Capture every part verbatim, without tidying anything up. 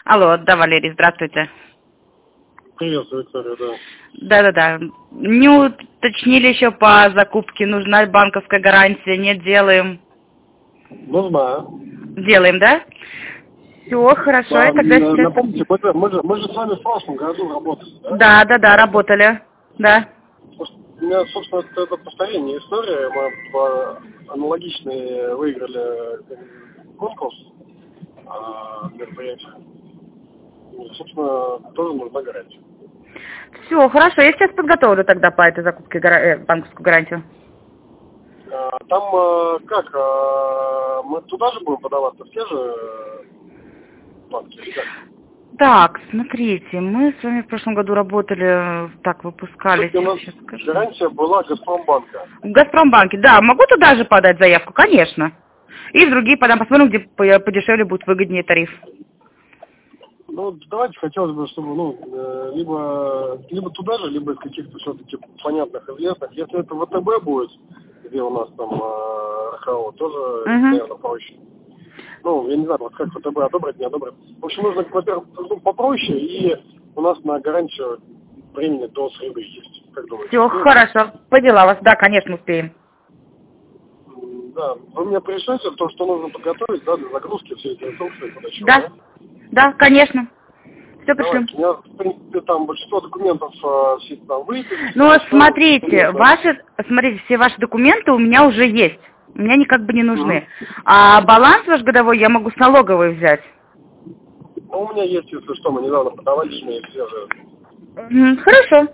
Алло, да, Валерий, здравствуйте. Приветствую, Виктория, да. Да-да-да. Не уточнили еще по закупке, нужна ли банковская гарантия, нет, делаем. Нужна. Делаем, да? Все, хорошо, Да, я тогда н- сейчас... напомните, мы, же- мы, же, мы же с вами в прошлом году работали, да? Да-да-да, работали, да. Просто у меня, собственно, это, это повторение истории. Мы по аналогичный выиграли э, конкурс а, мероприятия. И, собственно, тоже нужна гарантия. Все, хорошо, я сейчас подготовлю тогда по этой закупке гара- э, банковскую гарантию. А, там а, как? а, мы туда же будем подаваться, в те же э, банки или как? Так, смотрите, мы с вами в прошлом году работали, так, выпускались, Все-таки у нас сейчас скажу. гарантия была Газпромбанка. В Газпромбанке, да, могу туда же подать заявку, конечно. И в другие подам, посмотрим, где по- подешевле будет, выгоднее тариф. Ну, давайте хотелось бы, чтобы, ну, э, либо, либо туда же, либо из каких-то все-таки понятных, известных. Если это ВТБ будет, где у нас там э, РХО, тоже, Угу. наверное, проще. Ну, я не знаю, вот как ВТБ одобрить, не одобрить. В общем, нужно, во-первых, ну, попроще, и у нас на гарантию времени до среды есть. Как думаете? Все, Ну, хорошо, поняла вас, да, конечно, успеем. м, да, вы мне пришлете то, что нужно подготовить, да, для загрузки, все эти инструкции, куда чего, Да, да? да, конечно, все пришлем. Давайте, у меня, в принципе, там большинство документов э, все там выписаны, Ну, все, смотрите, конечно. ваши, смотрите, все ваши документы у меня уже есть. Мне они как бы не Мгм. нужны. А баланс ваш годовой я могу с налоговой взять. Ну, у меня есть, если что, мы недавно подавали, мне их все же. Мгм, хорошо.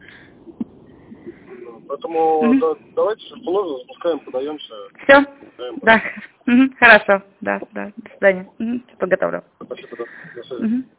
Ну, Поэтому Мгм. да, давайте, что нужно, запускаем, подаемся. Все. Даем, да. Да. Мгм, хорошо. Да, да. До свидания. Мгм, всё подготовлю. Спасибо, да. До связи. Мгм.